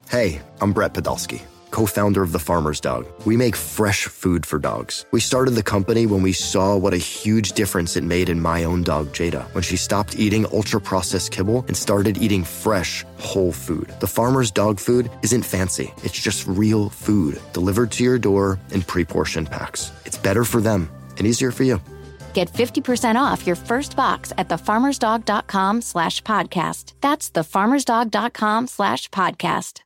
Hey, I'm Brett Podolsky, co-founder of The Farmer's Dog. We make fresh food for dogs. We started the company when we saw what a huge difference it made in my own dog, Jada, when she stopped eating ultra-processed kibble and started eating fresh, whole food. The Farmer's Dog food isn't fancy. It's just real food delivered to your door in pre-portioned packs. It's better for them and easier for you. Get 50% off your first box at thefarmersdog.com/podcast. That's thefarmersdog.com/podcast.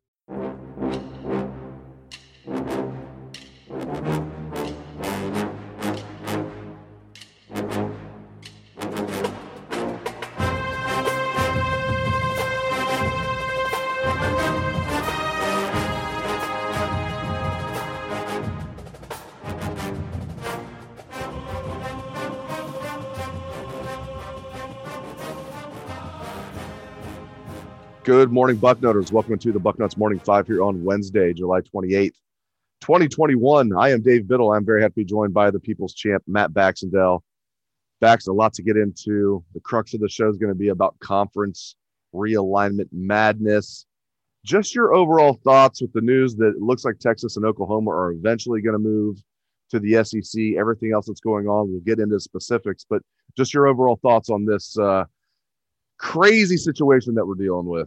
Good morning, Bucknutters. Welcome to the Bucknuts Morning Five here on Wednesday, July 28th, 2021. I am Dave Biddle. I'm very happy to be joined by the People's Champ, Matt Baxendale. Bax, a lot to get into. The crux of the show is going to be about conference realignment madness. Just your overall thoughts with the news that it looks like Texas and Oklahoma are eventually going to move to the SEC. Everything else that's going on, we'll get into specifics, but just your overall thoughts on this crazy situation that we're dealing with.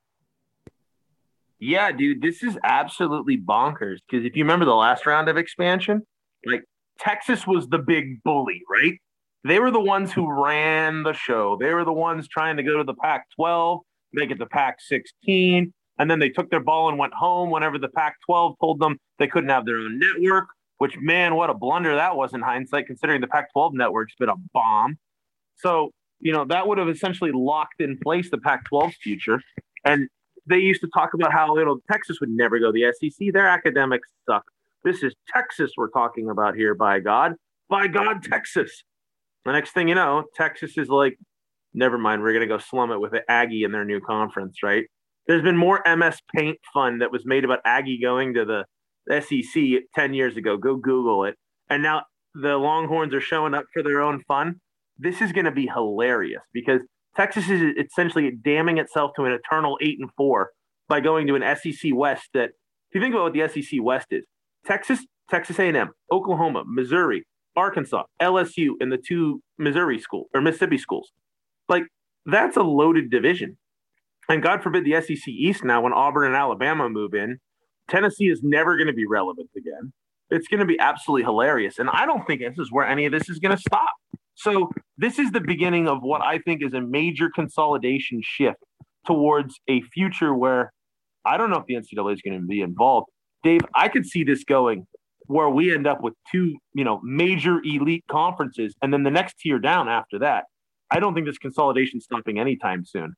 Yeah, dude, this is absolutely bonkers because if you remember the last round of expansion, like Texas was the big bully, right? They were the ones who ran the show. They were the ones trying to go to the Pac-12, make it the Pac-16, and then they took their ball and went home whenever the Pac-12 told them they couldn't have their own network, which, man, what a blunder that was in hindsight, considering the Pac-12 network's been a bomb. So, you know, that would have essentially locked in place the Pac-12's future. And they used to talk about how Texas would never go to the SEC. Their academics suck. This is Texas we're talking about here, by God. By God, Texas. The next thing you know, Texas is like, never mind, we're going to go slum it with the Aggie in their new conference, right? There's been more MS Paint fun that was made about Aggie going to the SEC 10 years ago. Go Google it. And now the Longhorns are showing up for their own fun. This is going to be hilarious because Texas is essentially damning itself to an eternal 8-4 by going to an SEC West that, if you think about what the SEC West is, Texas, Texas A&M, Oklahoma, Missouri, Arkansas, LSU, and the two Mississippi schools. Like, that's a loaded division. And God forbid the SEC East now, when Auburn and Alabama move in, Tennessee is never going to be relevant again. It's going to be absolutely hilarious. And I don't think this is where any of this is going to stop. So this is the beginning of what I think is a major consolidation shift towards a future where I don't know if the NCAA is going to be involved. Dave, I could see this going where we end up with two, major elite conferences, and then the next tier down after that. I don't think this consolidation is stopping anytime soon.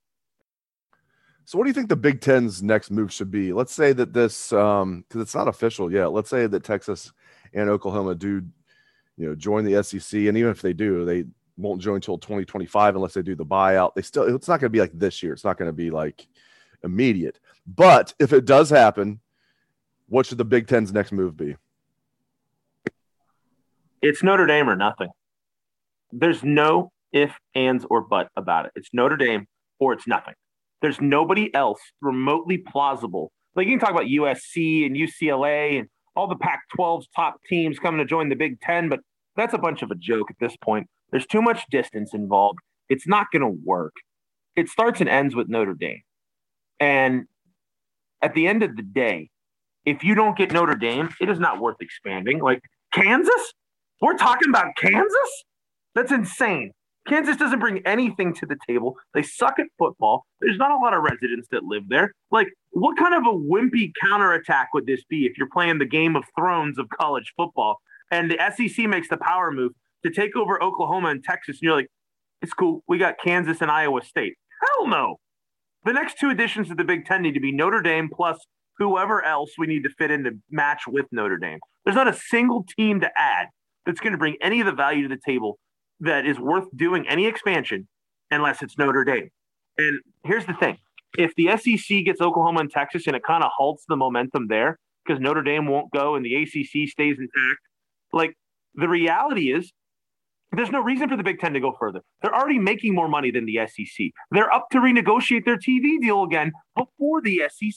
So what do you think the Big Ten's next move should be? Let's say that this, because it's not official yet, let's say that Texas and Oklahoma do join the SEC, and even if they do, they won't join until 2025 unless they do the buyout. It's not going to be like this year. It's not going to be like immediate. But if it does happen, what should the Big Ten's next move be? It's Notre Dame or nothing. There's no if, ands, or but about it. It's Notre Dame or it's nothing. There's nobody else remotely plausible. Like, you can talk about USC and UCLA and all the Pac-12's top teams coming to join the Big Ten, but that's a bunch of a joke at this point. There's too much distance involved. It's not going to work. It starts and ends with Notre Dame. And at the end of the day, if you don't get Notre Dame, it is not worth expanding. Like, Kansas? We're talking about Kansas? That's insane. Kansas doesn't bring anything to the table. They suck at football. There's not a lot of residents that live there. Like, what kind of a wimpy counterattack would this be if you're playing the Game of Thrones of college football and the SEC makes the power move to take over Oklahoma and Texas, and you're like, it's cool, we got Kansas and Iowa State? Hell no. The next two additions to the Big Ten need to be Notre Dame plus whoever else we need to fit in to match with Notre Dame. There's not a single team to add that's going to bring any of the value to the table that is worth doing any expansion unless it's Notre Dame. And here's the thing. If the SEC gets Oklahoma and Texas and it kind of halts the momentum there because Notre Dame won't go and the ACC stays intact, like, the reality is there's no reason for the Big Ten to go further. They're already making more money than the SEC. They're up to renegotiate their TV deal again before the SEC.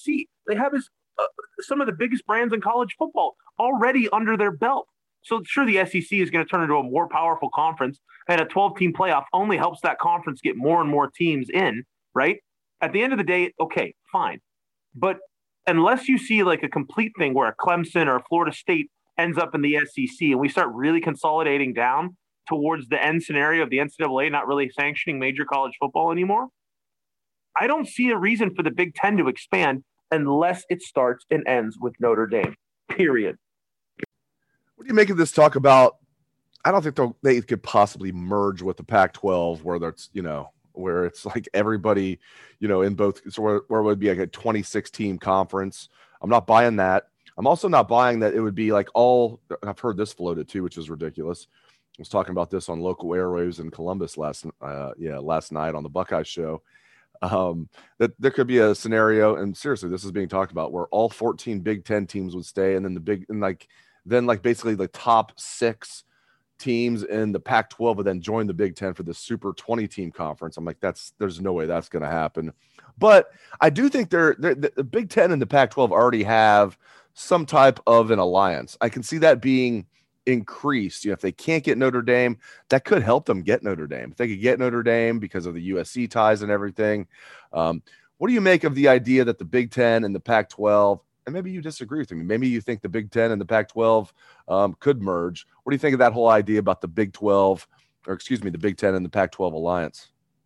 they have some of the biggest brands in college football already under their belt. So sure, the SEC is going to turn into a more powerful conference, and a 12-team playoff only helps that conference get more and more teams in, right? At the end of the day, okay, fine. But unless you see like a complete thing where a Clemson or a Florida State ends up in the SEC and we start really consolidating down towards the end scenario of the NCAA not really sanctioning major college football anymore, I don't see a reason for the Big Ten to expand unless it starts and ends with Notre Dame, period. What do you make of this talk about? I don't think they could possibly merge with the Pac-12 where that's, where it's like everybody, in both, so where it would be like a 26-team conference. I'm not buying that. I'm also not buying that it would be like I've heard this floated too, which is ridiculous. I was talking about this on local airwaves in Columbus last night on the Buckeye Show. That there could be a scenario, and seriously, this is being talked about, where all 14 Big Ten teams would stay, and then basically the top 6 teams in the Pac-12 would then join the Big Ten for the Super 20-team conference. I'm like, there's no way that's going to happen. But I do think the Big Ten and the Pac-12 already have some type of an alliance. I can see that being increased. If they can't get Notre Dame, that could help them get Notre Dame. If they could get Notre Dame because of the USC ties and everything. What do you make of the idea that the Big Ten and the Pac-12, and maybe you disagree with me, maybe you think the Big Ten and the Pac-12 could merge? What do you think of that whole idea about the Big Ten and the Pac-12 alliance?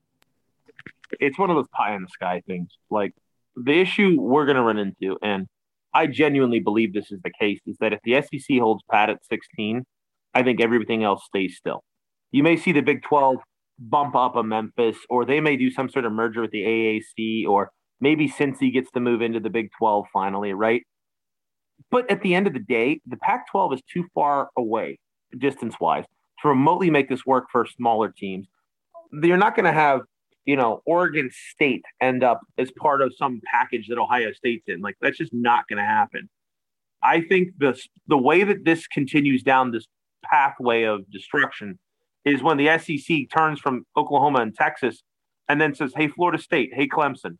It's one of those pie in the sky things. Like, the issue we're going to run into, and I genuinely believe this is the case, is that if the SEC holds pat at 16, I think everything else stays still. You may see the Big 12 bump up a Memphis, or they may do some sort of merger with the AAC, or maybe Cincy gets to move into the Big 12 finally, right? But at the end of the day, the Pac-12 is too far away, distance-wise, to remotely make this work for smaller teams. You're not going to have, Oregon State end up as part of some package that Ohio State's in. Like, that's just not going to happen. I think the way that this continues down this pathway of destruction is when the SEC turns from Oklahoma and Texas and then says, hey, Florida State, hey, Clemson,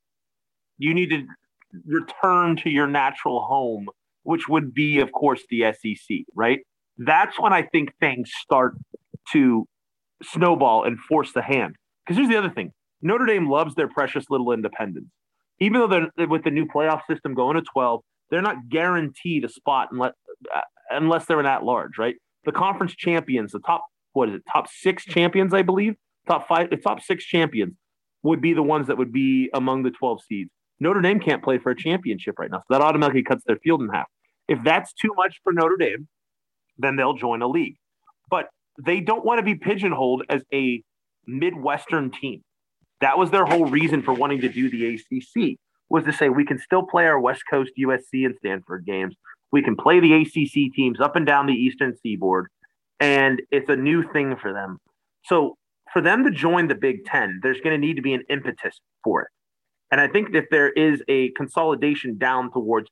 you need to return to your natural home, which would be, of course, the SEC, right? That's when I think things start to snowball and force the hand. Because here's the other thing. Notre Dame loves their precious little independence. Even though they're with the new playoff system going to 12, they're not guaranteed a spot unless they're an at-large, right? The conference champions, the top 6 champions, I believe, top 6 champions would be the ones that would be among the 12 seeds. Notre Dame can't play for a championship right now, so that automatically cuts their field in half. If that's too much for Notre Dame, then they'll join a league. But they don't want to be pigeonholed as a Midwestern team. That was their whole reason for wanting to do the ACC, was to say we can still play our West Coast USC and Stanford games. We can play the ACC teams up and down the Eastern Seaboard, and it's a new thing for them. So for them to join the Big Ten, there's going to need to be an impetus for it. And I think if there is a consolidation down towards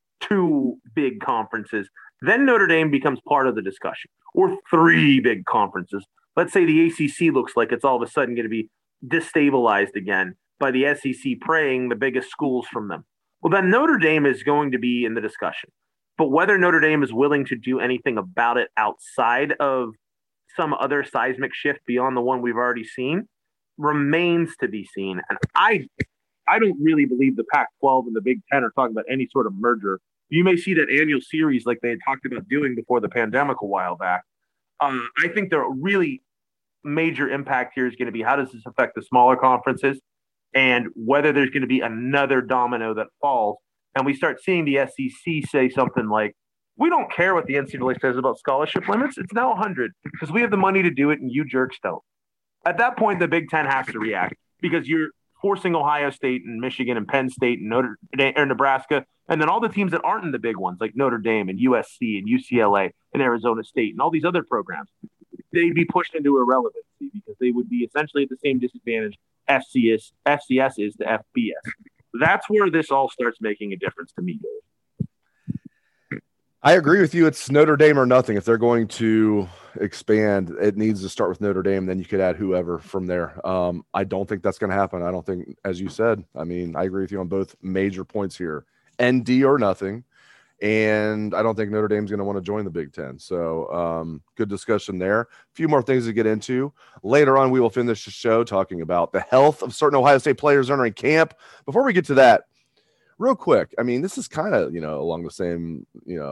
2 big conferences, then Notre Dame becomes part of the discussion, or 3 big conferences. Let's say the ACC looks like it's all of a sudden going to be destabilized again by the SEC praying the biggest schools from them. Well, then Notre Dame is going to be in the discussion. But whether Notre Dame is willing to do anything about it outside of some other seismic shift beyond the one we've already seen remains to be seen. And I don't really believe the Pac-12 and the Big Ten are talking about any sort of merger. You may see that annual series like they had talked about doing before the pandemic a while back. I think the really major impact here is going to be how does this affect the smaller conferences and whether there's going to be another domino that falls. And we start seeing the SEC say something like, we don't care what the NCAA says about scholarship limits. It's now 100 because we have the money to do it and you jerks don't. At that point, the Big Ten has to react because you're forcing Ohio State and Michigan and Penn State and Nebraska, and then all the teams that aren't in the big ones like Notre Dame and USC and UCLA and Arizona State and all these other programs, they'd be pushed into irrelevancy because they would be essentially at the same disadvantage FCS is to FBS. That's where this all starts making a difference to me, Dave. I agree with you. It's Notre Dame or nothing. If they're going to expand, it needs to start with Notre Dame. Then you could add whoever from there. I don't think that's going to happen. I don't think, as you said, I mean, I agree with you on both major points here. ND or nothing. And I don't think Notre Dame's going to want to join the Big Ten. So good discussion there. A few more things to get into. Later on, we will finish the show talking about the health of certain Ohio State players entering camp. Before we get to that, real quick, I mean, this is kind of, along the same,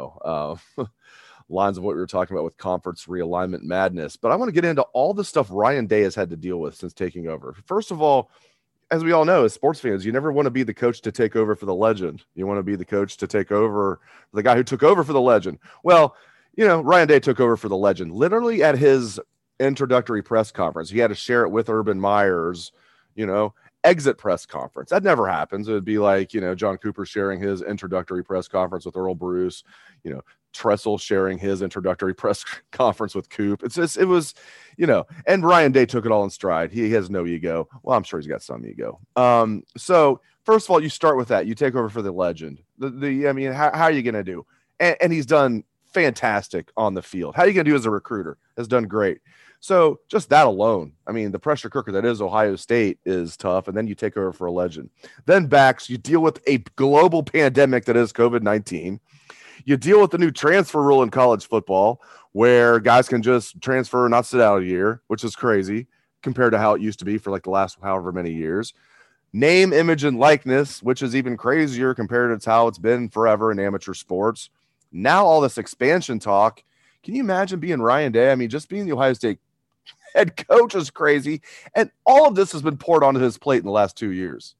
lines of what we were talking about with conference realignment madness. But I want to get into all the stuff Ryan Day has had to deal with since taking over. First of all, as we all know, as sports fans, you never want to be the coach to take over for the legend. You want to be the coach to take over the guy who took over for the legend. Well, Ryan Day took over for the legend literally at his introductory press conference. He had to share it with Urban Meyer's, exit press conference. That never happens. It would be like, John Cooper sharing his introductory press conference with Earl Bruce, Tressel sharing his introductory press conference with Coop. It was, and Ryan Day took it all in stride. He has no ego. Well, I'm sure he's got some ego. So first of all, you start with that. You take over for the legend. How are you going to do? And he's done fantastic on the field. How are you going to do as a recruiter? Has done great. So just that alone, the pressure cooker that is Ohio State is tough. And then you take over for a legend. Then backs, you deal with a global pandemic that is COVID-19. You deal with the new transfer rule in college football where guys can just transfer and not sit out a year, which is crazy compared to how it used to be for like the last however many years. Name, image, and likeness, which is even crazier compared to how it's been forever in amateur sports. Now all this expansion talk. Can you imagine being Ryan Day? Just being the Ohio State head coach is crazy. And all of this has been poured onto his plate in the last 2 years.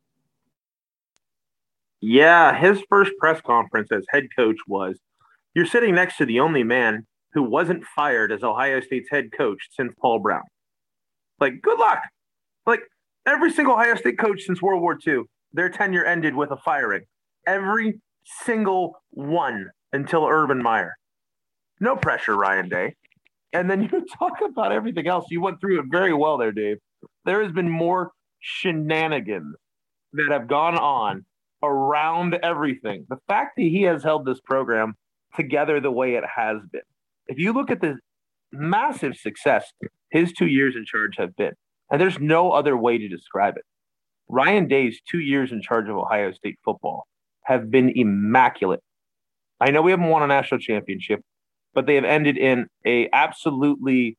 Yeah, his first press conference as head coach was, you're sitting next to the only man who wasn't fired as Ohio State's head coach since Paul Brown. Like, good luck. Like, every single Ohio State coach since World War II, their tenure ended with a firing. Every single one until Urban Meyer. No pressure, Ryan Day. And then you talk about everything else. You went through it very well there, Dave. There has been more shenanigans that have gone on around everything. The fact that he has held this program together the way it has been. If you look at the massive success his 2 years in charge have been, and there's no other way to describe it. Ryan Day's 2 years in charge of Ohio State football have been immaculate. I know we haven't won a national championship, but they have ended in a absolutely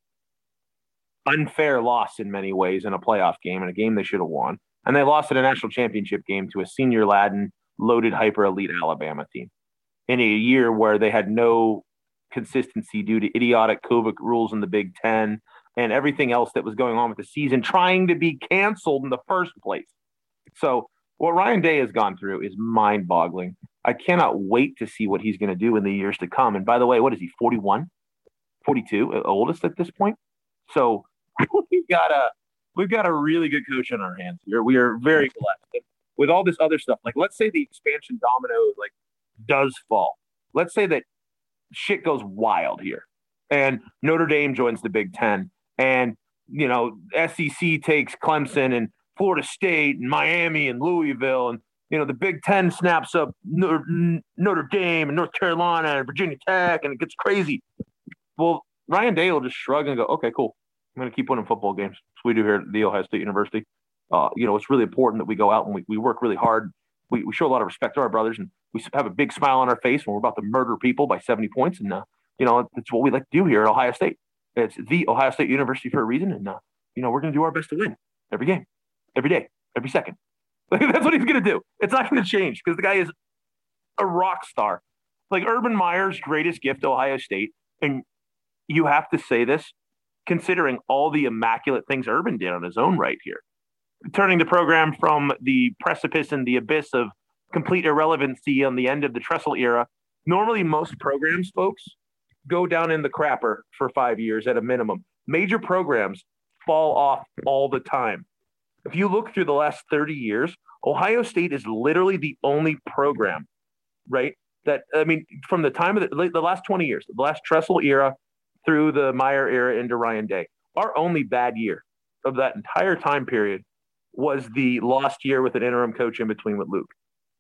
unfair loss in many ways in a playoff game, in a game they should have won. And they lost in a national championship game to a senior-laden, loaded, hyper-elite Alabama team in a year where they had no consistency due to idiotic COVID rules in the Big Ten and everything else that was going on with the season trying to be canceled in the first place. So what Ryan Day has gone through is mind-boggling. I cannot wait to see what he's going to do in the years to come. And by the way, what is he, 41, 42, oldest at this point? So we've got a really good coach on our hands here. We are very blessed. With all this other stuff, like let's say the expansion domino does fall. Let's say that shit goes wild here and Notre Dame joins the Big Ten and, SEC takes Clemson and Florida State and Miami and Louisville and, the Big Ten snaps up Notre Dame and North Carolina and Virginia Tech and it gets crazy. Well, Ryan Day will just shrug and go, okay, cool. I'm going to keep winning football games. So we do here at The Ohio State University. It's really important that we go out and we work really hard. We show a lot of respect to our brothers and we have a big smile on our face when we're about to murder people by 70 points. And, it's what we like to do here at Ohio State. It's The Ohio State University for a reason. And, we're going to do our best to win every game, every day, every second. That's what he's going to do. It's not going to change because the guy is a rock star. Like Urban Meyer's greatest gift to Ohio State. And you have to say this, considering all the immaculate things Urban did on his own right here. Turning the program from the precipice and the abyss of complete irrelevancy on the end of the Tressel era. Normally, most programs, folks, go down in the crapper for 5 years at a minimum. Major programs fall off all the time. If you look through the last 30 years, Ohio State is literally the only program, right? From the time of the last 20 years, the last Tressel era through the Meyer era into Ryan Day, our only bad year of that entire time period was the lost year with an interim coach in between with Luke.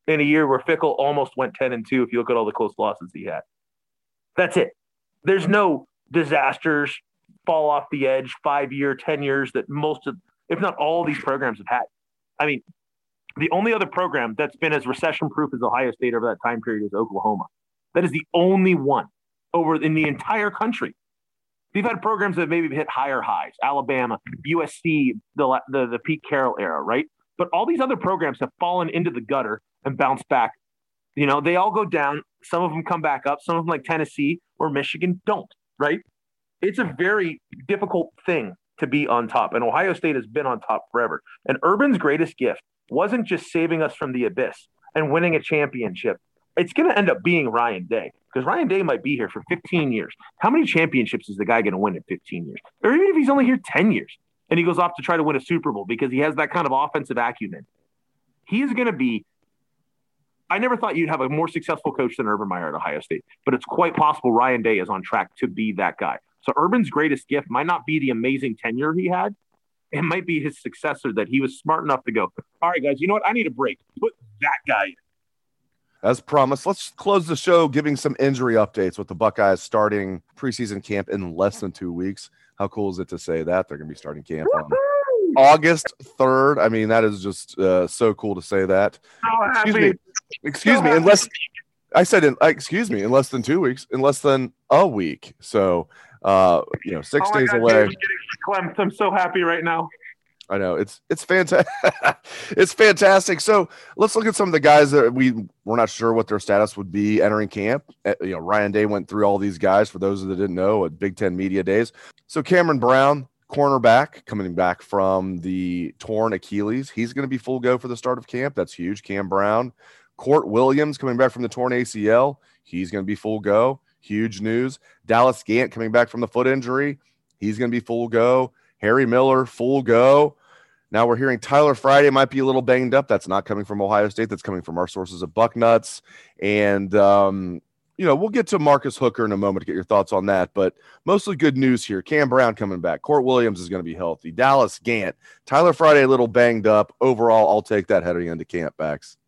in a year where Fickle almost went 10-2 if you look at all the close losses he had. That's it. There's no disasters, fall off the edge, 5-year, 10 years that most of, if not all these programs have had. I mean, the only other program that's been as recession-proof as Ohio State over that time period is Oklahoma. That is the only one over in the entire country. We've had programs that maybe hit higher highs, Alabama, USC, the Pete Carroll era, right? But all these other programs have fallen into the gutter and bounced back. You know, they all go down. Some of them come back up. Some of them, like Tennessee or Michigan, don't, right? It's a very difficult thing to be on top. And Ohio State has been on top forever. And Urban's greatest gift wasn't just saving us from the abyss and winning a championship. It's going to end up being Ryan Day, because Ryan Day might be here for 15 years. How many championships is the guy going to win in 15 years? Or even if he's only here 10 years and he goes off to try to win a Super Bowl because he has that kind of offensive acumen, he is going to be – I never thought you'd have a more successful coach than Urban Meyer at Ohio State, but it's quite possible Ryan Day is on track to be that guy. So Urban's greatest gift might not be the amazing tenure he had. It might be his successor that he was smart enough to go, all right, guys, you know what? I need a break. Put that guy in. As promised, let's close the show giving some injury updates with the Buckeyes starting preseason camp in less than 2 weeks. How cool is it to say that they're going to be starting camp on August 3rd? I mean, that is just so cool to say that. Excuse me, in less in less than 2 weeks, in less than a week. So, 6 days away. I'm so happy right now. I know it's fantastic. It's fantastic. So let's look at some of the guys that we're not sure what their status would be entering camp. Ryan Day went through all these guys for those that didn't know at Big Ten Media Days. So Cameron Brown, cornerback, coming back from the torn Achilles. He's going to be full go for the start of camp. That's huge. Cam Brown. Court Williams coming back from the torn ACL. He's going to be full go. Huge news. Dallas Gant coming back from the foot injury. He's going to be full go. Harry Miller, full go. Now we're hearing Tyler Friday might be a little banged up. That's not coming from Ohio State. That's coming from our sources at Bucknuts. And, we'll get to Marcus Hooker in a moment to get your thoughts on that. But mostly good news here. Cam Brown coming back. Court Williams is going to be healthy. Dallas Gant. Tyler Friday a little banged up. Overall, I'll take that heading into camp backs.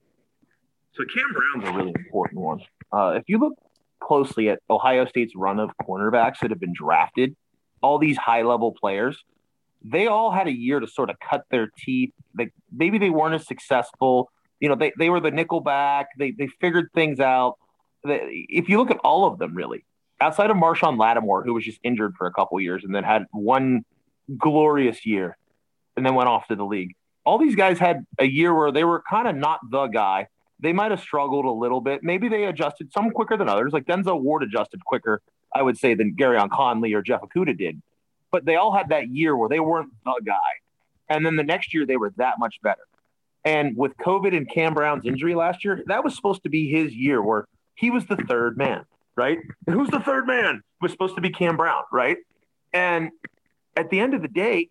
So Cam Brown's a really important one. If you look closely at Ohio State's run of cornerbacks that have been drafted, all these high-level players, they all had a year to sort of cut their teeth. Maybe they weren't as successful. They were the nickel back. They figured things out. If you look at all of them, really, outside of Marshawn Lattimore, who was just injured for a couple years and then had one glorious year and then went off to the league, all these guys had a year where they were kind of not the guy. They might have struggled a little bit. Maybe they adjusted some quicker than others. Like Denzel Ward adjusted quicker, I would say, than Garyon Conley or Jeff Okudah did. But they all had that year where they weren't the guy. And then the next year, they were that much better. And with COVID and Cam Brown's injury last year, that was supposed to be his year where he was the third man, right? And who's the third man? It was supposed to be Cam Brown, right? And at the end of the day,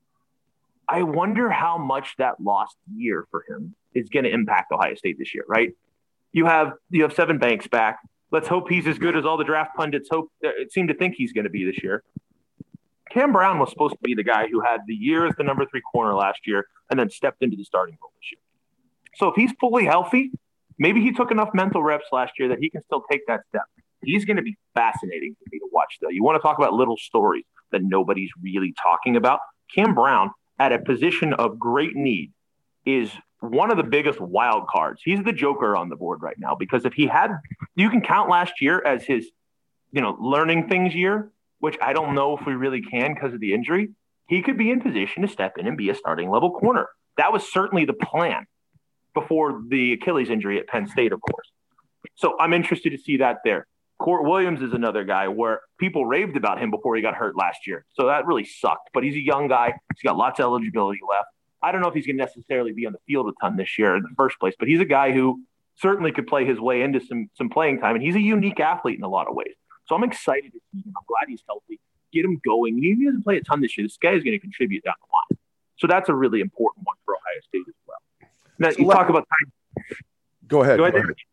I wonder how much that lost year for him is going to impact Ohio State this year, right? You have Sevyn Banks back. Let's hope he's as good as all the draft pundits seem to think he's going to be this year. Cam Brown was supposed to be the guy who had the year as the number 3 corner last year and then stepped into the starting role this year. So if he's fully healthy, maybe he took enough mental reps last year that he can still take that step. He's going to be fascinating for me to watch, though. You want to talk about little stories that nobody's really talking about? Cam Brown, at a position of great need, is one of the biggest wild cards. He's the joker on the board right now because if he had – you can count last year as his, learning things year, which I don't know if we really can because of the injury. He could be in position to step in and be a starting level corner. That was certainly the plan before the Achilles injury at Penn State, of course. So I'm interested to see that there. Court Williams is another guy where people raved about him before he got hurt last year. So that really sucked. But he's a young guy. He's got lots of eligibility left. I don't know if he's going to necessarily be on the field a ton this year in the first place, but he's a guy who certainly could play his way into some playing time. And he's a unique athlete in a lot of ways. So I'm excited to see him. I'm glad he's healthy. Get him going. And if he doesn't play a ton this year, this guy is going to contribute down the line. So that's a really important one for Ohio State as well. Now, you talk about – Go ahead.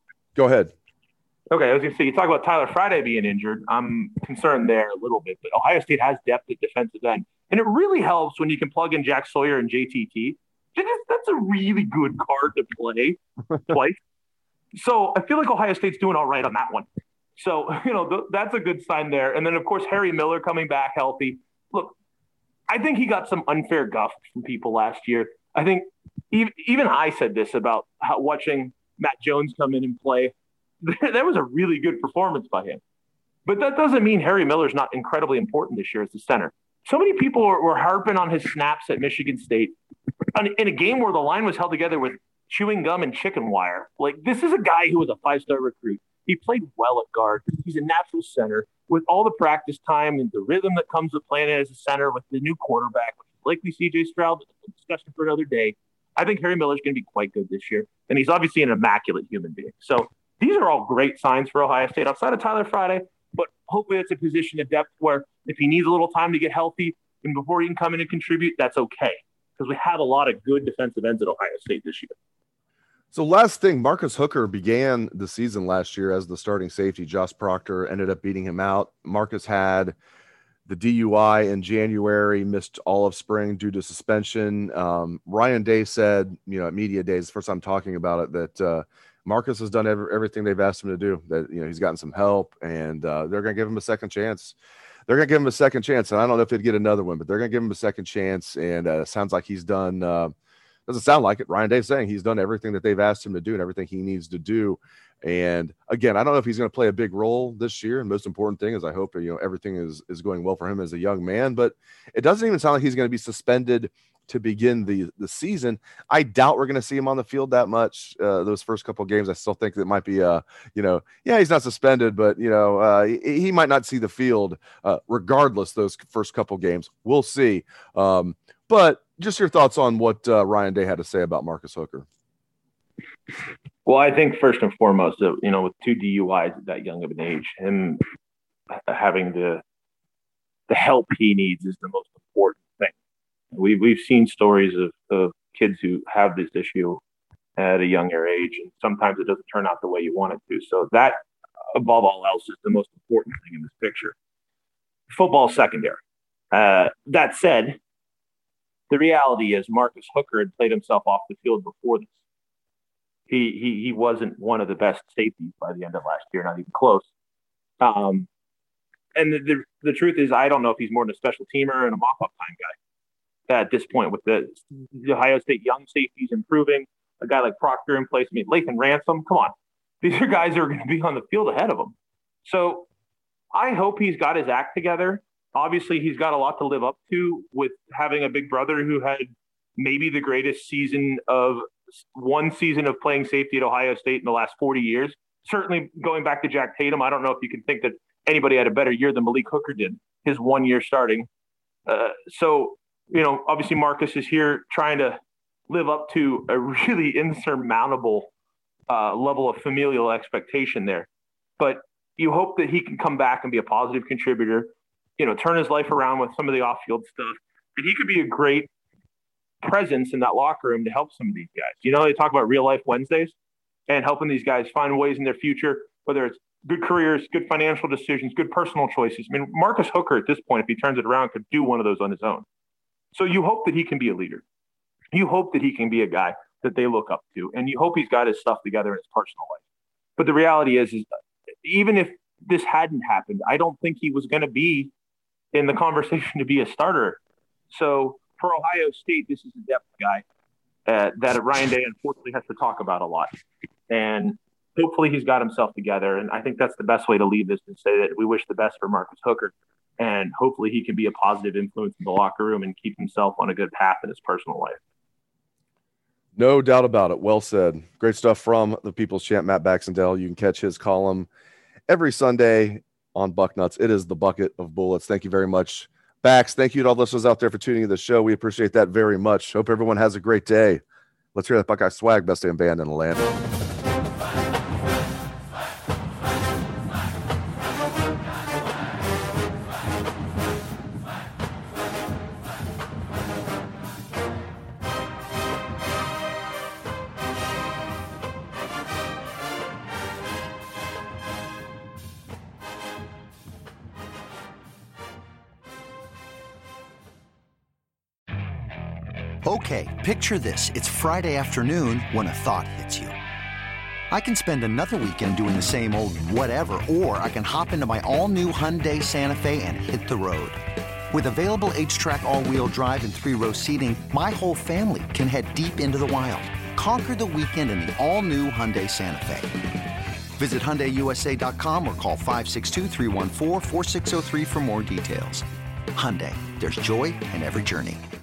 Okay, I was going to say, you talk about Tyler Friday being injured. I'm concerned there a little bit. But Ohio State has depth at defensive end. And it really helps when you can plug in Jack Sawyer and JTT That's a really good card to play twice. So I feel like Ohio State's doing all right on that one. So, that's a good sign there. And then, of course, Harry Miller coming back healthy. Look, I think he got some unfair guff from people last year. I think even I said this about watching Matt Jones come in and play. That was a really good performance by him. But that doesn't mean Harry Miller's not incredibly important this year as the center. So many people were harping on his snaps at Michigan State in a game where the line was held together with chewing gum and chicken wire. Like, this is a guy who was a 5-star recruit. He played well at guard. He's a natural center with all the practice time and the rhythm that comes with playing as a center with the new quarterback, likely C.J. Stroud. Discussion for another day. I think Harry Miller's going to be quite good this year, and he's obviously an immaculate human being. So these are all great signs for Ohio State outside of Tyler Friday, but hopefully it's a position of depth where if he needs a little time to get healthy and before he can come in and contribute, that's okay, because we have a lot of good defensive ends at Ohio State this year. So last thing, Marcus Hooker began the season last year as the starting safety. Josh Proctor ended up beating him out. Marcus had the DUI in January, missed all of spring due to suspension. Ryan Day said, at media days, the first time talking about it, that Marcus has done everything they've asked him to do, that, he's gotten some help, and they're going to give him a second chance. They're going to give him a second chance. And I don't know if they'd get another one, but they're going to give him a second chance. And it sounds like he's done, doesn't sound like it. Ryan Day's saying he's done everything that they've asked him to do and everything he needs to do. And again, I don't know if he's going to play a big role this year. And most important thing is I hope, everything is going well for him as a young man, but it doesn't even sound like he's going to be suspended to begin the season. I doubt we're going to see him on the field that much. Those first couple of games, I still think that might be, he's not suspended, but he might not see the field regardless. Those first couple games, we'll see. But just your thoughts on what Ryan Day had to say about Marcus Hooker. Well, I think first and foremost, with 2 DUIs at that young of an age, him having the help he needs is the most important thing. We've seen stories of kids who have this issue at a younger age, and sometimes it doesn't turn out the way you want it to. So that, above all else, is the most important thing in this picture. Football secondary. That said, the reality is Marcus Hooker had played himself off the field before this. He wasn't one of the best safeties by the end of last year, not even close. And the truth is, I don't know if he's more than a special teamer and a mop-up time guy at this point with the Ohio State young safeties improving, a guy like Proctor in place. I mean, Lathan Ransom, come on. These are guys who are going to be on the field ahead of him. So I hope he's got his act together. Obviously, he's got a lot to live up to with having a big brother who had maybe the greatest one season of playing safety at Ohio State in the last 40 years. Certainly going back to Jack Tatum, I don't know if you can think that anybody had a better year than Malik Hooker did, his 1 year starting. So, obviously Marcus is here trying to live up to a really insurmountable level of familial expectation there. But you hope that he can come back and be a positive contributor, turn his life around with some of the off-field stuff. And he could be a great presence in that locker room to help some of these guys. They talk about real life Wednesdays and helping these guys find ways in their future, whether it's good careers, good financial decisions, good personal choices. I mean, Marcus Hooker at this point, if he turns it around, could do one of those on his own. So you hope that he can be a leader. You hope that he can be a guy that they look up to, and you hope he's got his stuff together in his personal life. But the reality is even if this hadn't happened, I don't think he was going to be in the conversation to be a starter. So for Ohio State, this is a depth guy that Ryan Day unfortunately has to talk about a lot. And hopefully he's got himself together. And I think that's the best way to leave this, and say that we wish the best for Marcus Hooker. And hopefully he can be a positive influence in the locker room and keep himself on a good path in his personal life. No doubt about it. Well said. Great stuff from the People's Champ, Matt Baxendale. You can catch his column every Sunday on Bucknuts. It is the Bucket of Bullets. Thank you very much, Bax. Thank you to all the listeners out there for tuning in to the show. We appreciate that very much. Hope everyone has a great day. Let's hear that Buckeye swag. Best damn band in the land. Okay, picture this. It's Friday afternoon when a thought hits you. I can spend another weekend doing the same old whatever, or I can hop into my all-new Hyundai Santa Fe and hit the road. With available H-Track all-wheel drive and 3-row seating, my whole family can head deep into the wild. Conquer the weekend in the all-new Hyundai Santa Fe. Visit HyundaiUSA.com or call 562-314-4603 for more details. Hyundai, there's joy in every journey.